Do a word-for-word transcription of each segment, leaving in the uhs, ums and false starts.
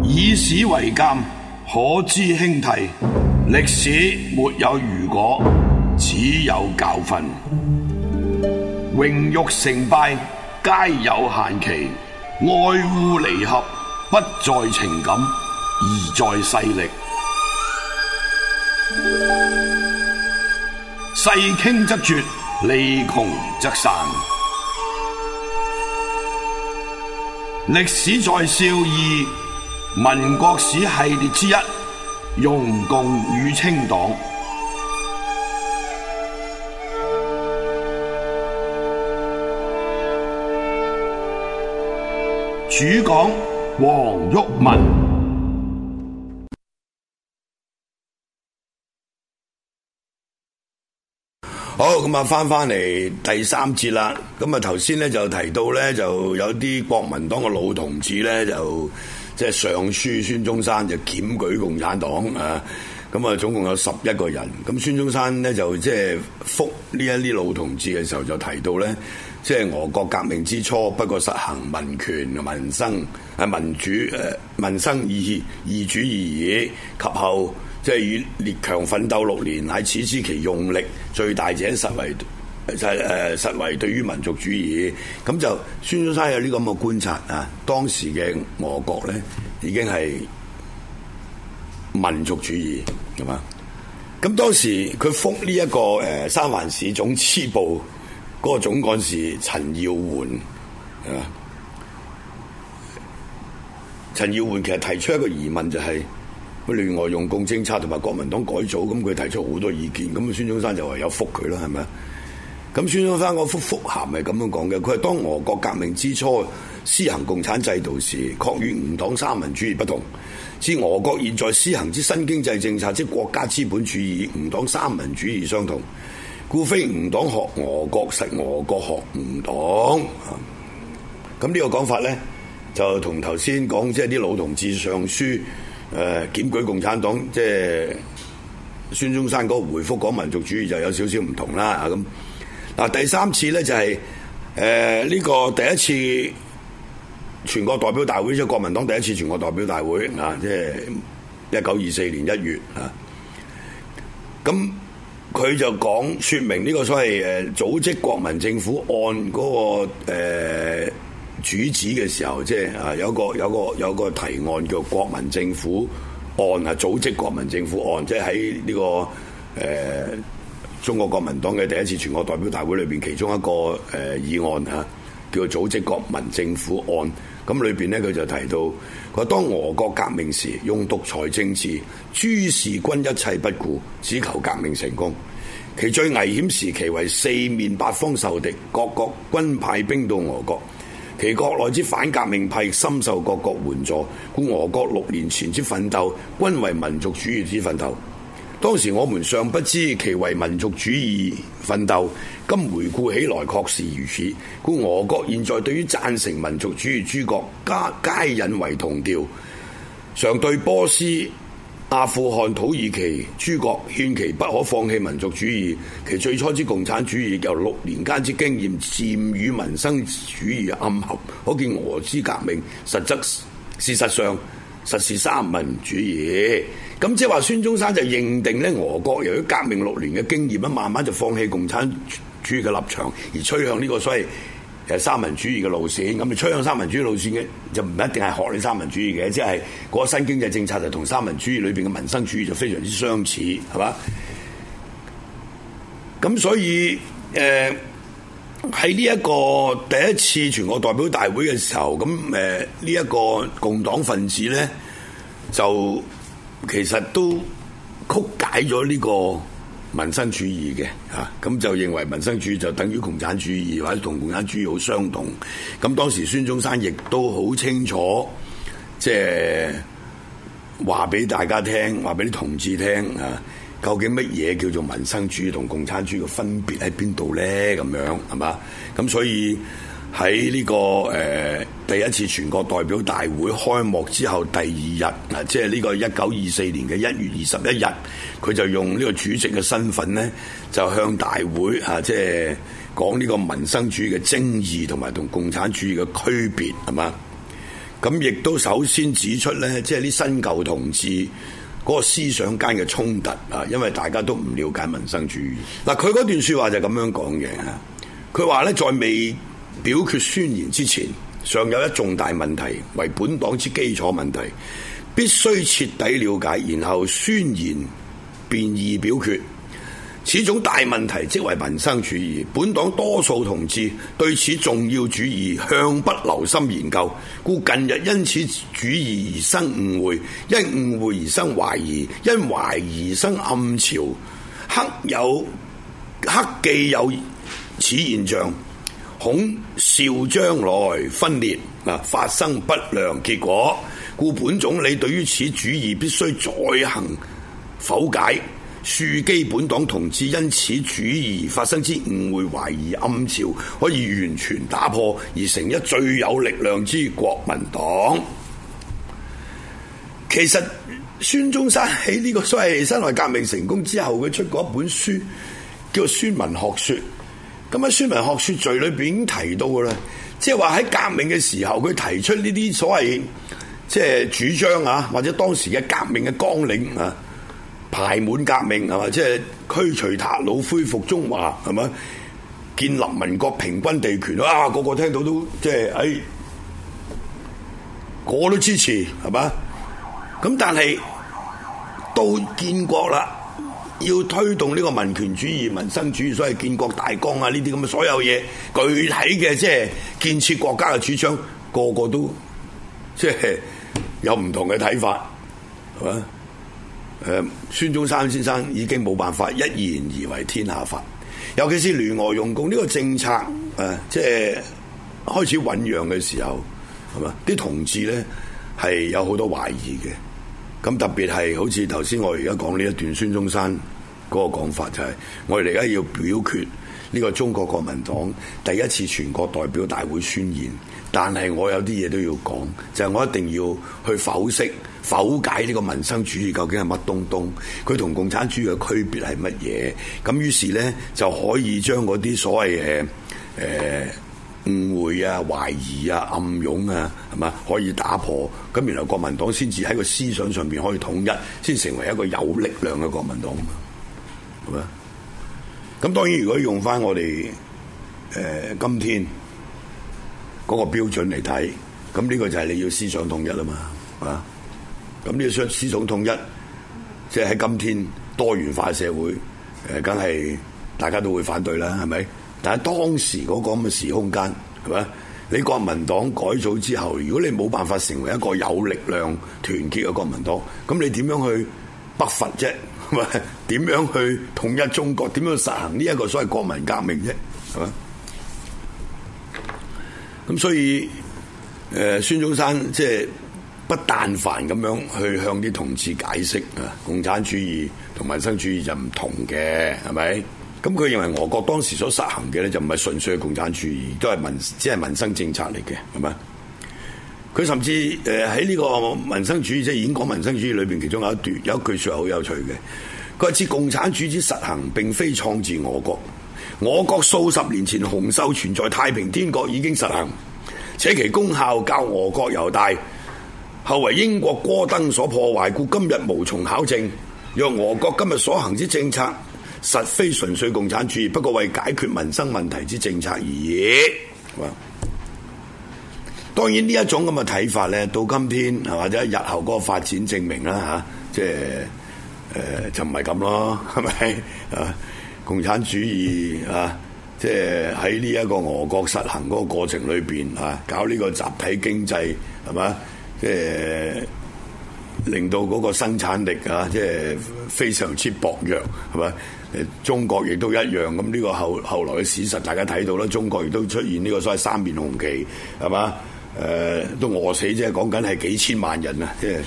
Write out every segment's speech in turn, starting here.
以史為鑑，可知興替。歷史沒有如果，只有教訓。榮辱成敗皆有限期，愛惡離合不在情感，而在勢力。勢傾則絕，利窮則散。歷史在笑二民國史系列之一，容共與清黨。主講黃毓民。好，咁啊，翻翻嚟第三節啦。咁啊，頭先咧就提到咧，就有啲國民黨嘅老同志咧，就即係上書孫中山就檢舉共產黨啊。咁啊，總共有十一個人。咁孫中山咧就即係覆呢一啲老同志嘅時候，就提到咧，即係俄國革命之初，不過實行民權、民生、係民主、誒民生義義主義義，及後即係與列強奮鬥六年，喺此之期用力最大者，實為實誒實為對於民族主義。咁就孫中山有呢個咁嘅觀察啊，當時嘅俄國咧已經係民族主義，係嘛？咁當時佢覆呢一個誒三藩市總支部嗰個總幹事陳耀垣啊，陳耀垣其實提出一個疑問，就係乜聯俄用共政策同埋國民黨改組，咁佢提出好多意見，咁孫中山就唯有覆佢啦，係咪啊？咁孫中山嗰幅覆函係咁樣講嘅，佢係當俄國革命之初施行共產制度時，確與吾黨三民主義不同。至俄國現在施行之新經濟政策，即國家資本主義，吾黨三民主義相同，故非吾黨學俄國，實俄國學吾黨。咁呢個講法咧，就同頭先講即係啲老同志上書誒、呃、檢舉共產黨，即係孫中山嗰個回覆講民族主義就有少少唔同啦。咁嗱，第三次咧就係誒呢個第一次全國代表大會，即係國民黨第一次全國代表大會啊，即係一九二四年一月啊。咁佢就講説明呢個所謂誒組織國民政府案嗰、那個、呃、主旨嘅時候，即係啊有個有個有個提案叫國民政府案啊，組織國民政府案，即係喺呢個誒、呃、中國國民黨嘅第一次全國代表大會裏邊，其中一個誒、呃、議案嚇、啊，叫做組織國民政府案。咁裏邊咧，佢就提到，佢話當俄國革命時，用獨裁政治，諸事均一切不顧，只求革命成功。其最危險時期為四面八方受敵，各國均派兵到俄國。其國內之反革命派深受各國援助，故俄國六年前之奮鬥，均為民族主義之奮鬥。當時我們尚不知其為民族主義奮鬥，今回顧起來確是如此。故俄國現在對於贊成民族主義諸國，皆引為同調，常對波斯、阿富汗、土耳其諸國勸其不可放棄民族主義。其最初之共產主義由六年間之經驗，漸與民生主義暗合，可見俄之革命實則事實上實是三民主義。咁即係話孫中山就認定咧，俄國由於革命六年嘅經驗，慢慢就放棄共產主義嘅立場，而趨向呢個所謂誒三民主義嘅路線。咁你趨向三民主義路線嘅，就唔一定係學你三民主義嘅，即係嗰個新經濟政策就同三民主義裏邊嘅民生主義就非常之相似，係嘛？咁所以誒喺呢一個第一次全國代表大會嘅時候，咁誒呢一個共黨分子咧就其實都曲解咗呢個民生主義嘅嚇，咁、啊、就認為民生主義就等於共產主義，或者同共產主義好相同。咁當時孫中山亦都好清楚，即係話俾大家聽，話俾啲同志聽啊，究竟乜嘢叫做民生主義同共產主義嘅分別喺邊度咧？咁樣係嘛？咁所以喺呢、這個誒、呃、第一次全國代表大會開幕之後第二日啊，即係呢個一九二四年嘅一月二十一日，佢就用呢個主席嘅身份咧，就向大會啊，即係講呢個民生主義嘅精義同埋同共產主義嘅區別，係嘛？ 咁亦都首先指出咧，即係啲新舊同志嗰個思想間嘅衝突啊，因為大家都唔了解民生主義。嗱，佢嗰段説話就咁樣講嘅，佢話咧，在未表決宣言之前，尚有一重大問題為本黨之基礎問題，必須徹底了解，然後宣言便易表決。此種大問題即為民生主義，本黨多數同志對此重要主義向不留心研究，故近日因此主義而生誤會，因誤會而生懷疑，因懷疑而生暗潮，刻有刻既有此現象，恐兆將來分裂啊，發生不良結果，故本總理對於此主義必須再行剖解。樹基本黨同志因此主義發生之誤會、懷疑、暗潮，可以完全打破，而成一最有力量之國民黨。其實孫中山喺呢個所謂辛亥革命成功之後，佢出過一本書叫做《孫文學說》。咁喺《孫文學說序》裏邊已經提到嘅啦，即係話喺革命嘅時候，佢提出呢啲所謂即係主張啊，或者當時嘅革命嘅綱領啊。排滿革命係嘛，即係驅除韃虜，恢復中華係嘛，建立民國平均地權啊！個個聽到都即係誒，個個都支持係嘛。咁但係到建國啦，要推動呢個民權主義、民生主義，所謂建國大綱啊，呢啲咁嘅所有嘢，具體嘅即係建設國家嘅主張，個個都即係有唔同嘅睇法係嘛。誒，孫中山先生已經冇辦法一言而為天下法，尤其是聯俄容共呢個政策誒，即係開始醖釀嘅時候，係嘛？啲同志咧係有好多懷疑嘅，咁特別係好似頭先我而家講呢一段孫中山嗰個講法，就係我哋而家要表決呢個中國國民黨第一次全國代表大會宣言，但係我有啲嘢都要講，就係我一定要去剖析。剖解呢個民生主義究竟係乜東東，佢同共產主義嘅區別係乜嘢？咁於是咧就可以將嗰啲所謂誒誒誤會啊、懷疑啊、暗湧啊，係嘛可以打破。咁原來國民黨先至喺個思想上邊可以統一，先成為一個有力量嘅國民黨，係嘛？咁當然如果用翻我哋誒、呃、今天嗰個標準嚟睇，咁呢個就係你要思想統一啦嘛，係嘛？咁呢個思思想統一，即係喺今天多元化社會，誒，梗係大家都會反對啦，係咪？但係當時嗰個咁嘅時空間，係咪？你國民黨改組之後，如果你冇辦法成為一個有力量、團結嘅國民黨，咁你點樣去北伐啫？係咪？點樣去統一中國？點樣實行呢一個所謂國民革命啫？係咪？咁所以，誒、呃，孫中山即係。不但凡咁樣去向啲同志解釋啊，共產主義同民生主義就唔同嘅，係咪？咁佢認為俄國當時所實行嘅咧就唔係純粹嘅共產主義，都係民只係民生政策嚟嘅，係咪？佢甚至誒喺呢個民生主義即係演講民生主義裏邊，其中有一段有一句説話好有趣嘅，佢話：自共產主義之實行並非創自我國，我國數十年前洪秀全在太平天國已經實行，且其功效較俄國猶大。後為英國戈登所破壞，故今日無從考證。若俄國今日所行之政策，實非純粹共產主義，不過為解決民生問題之政策而已。當然呢一種咁嘅睇法咧，到今天或者日後嗰個發展證明啦嚇，即係誒就唔係咁咯，係咪啊？共產主義啊，即係喺呢一個俄國實行嗰個過程裏邊啊，搞呢個集體經濟係嘛？即係令到嗰個生產力啊，即係非常之薄弱，係咪？誒，中國亦都一樣。咁呢個後後來嘅事實，大家睇到啦。中國亦都出現呢個所謂三面紅旗，係嘛？誒、呃，都餓死即係講緊係幾千萬人啊！即係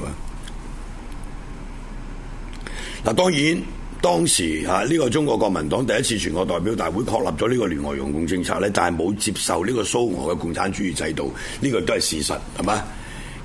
嗱，當然當時啊，呢、這個中國國民黨第一次全國代表大會確立咗呢個聯俄容共政策咧，但係冇接受呢個蘇俄嘅共產主義制度，呢、這個都係事實，係嘛？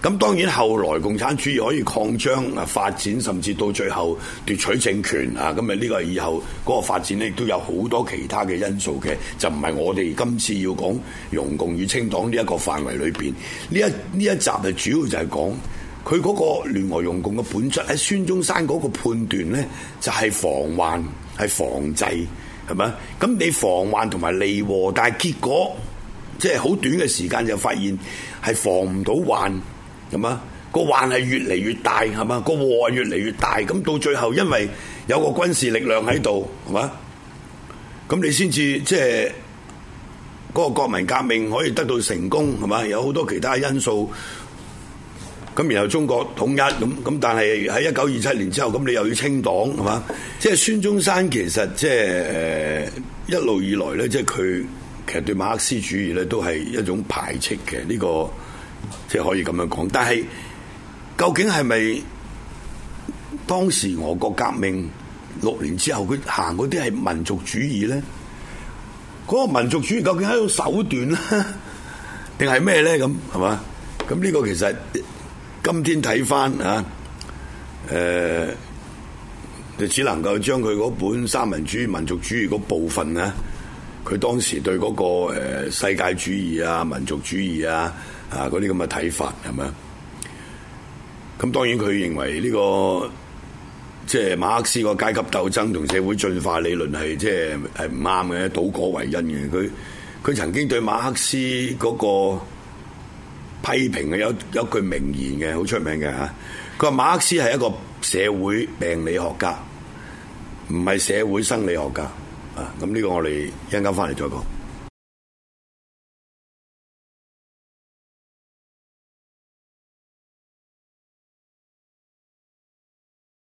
咁當然後來共產主義可以擴張啊發展，甚至到最後奪取政權啊！咁啊呢個係以後嗰個發展咧，亦都有好多其他嘅因素嘅，就唔係我哋今次要講容共與清黨呢一個範圍裏邊。呢一呢一集係主要就係講佢嗰個聯俄容共嘅本質。喺孫中山嗰個判斷咧，就係防患係防制，係咪？咁你防患同埋利禍，但係結果即係好短嘅時間就發現係防唔到患。咁啊，個患係越嚟越大，係嘛？個禍係越嚟越大，咁到最後因為有個軍事力量喺度，係嘛？咁你先至即係嗰個國民革命可以得到成功，係嘛？有好多其他因素，咁然後中國統一，咁咁，但係喺一九二七年之後，咁你又要清黨，係嘛？即係孫中山其實即係誒一路以來咧，即係佢其實對馬克思主義咧都係一種排斥嘅呢個。即係可以咁樣講，但係究竟係咪當時俄國革命六年之後佢行嗰啲係民族主義咧？嗰個民族主義究竟係一種手段咧，定係咩咧？咁係嘛？咁呢個其實今天睇翻啊，誒、呃，就只能夠將佢嗰本三民主義、民族主義嗰部分啊，佢當時對嗰個誒世界主義啊、民族主義啊。啊！嗰啲咁嘅睇法係咪？咁當然佢認為呢、這個即係馬克思個階級鬥爭同社會進化理論係即係係唔啱嘅，倒果為因嘅。佢佢曾經對馬克思嗰個批評嘅有有一句名言嘅，好出名嘅嚇。佢話馬克思係一個社會病理學家，唔係社會生理學家。啊！咁呢個我哋一陣間翻嚟再講。